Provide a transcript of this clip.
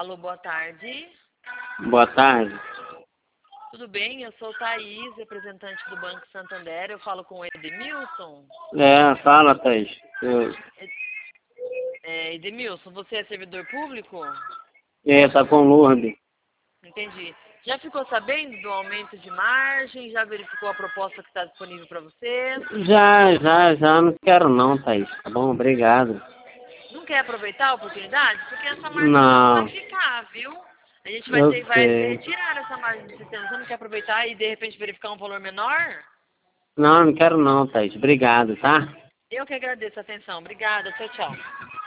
Alô, boa tarde. Boa tarde. Tudo bem? Eu sou Thaís, representante do Banco Santander. Eu falo com o Edmilson. Fala, Thaís. Edmilson, você é servidor público? Tá com Lourdes. Entendi. Já ficou sabendo do aumento de margem? Já verificou a proposta que está disponível para você? Já. Não quero não, Thaís. Tá bom? Obrigado. Não quer aproveitar a oportunidade? Porque essa margem Não. vai ficar, viu? A gente Eu vai sei. retirar essa margem do sistema. Você não quer aproveitar e de repente verificar um valor menor? Não quero não, Thaís. Obrigado, tá? Eu que agradeço a atenção. Obrigada. Tchau, tchau.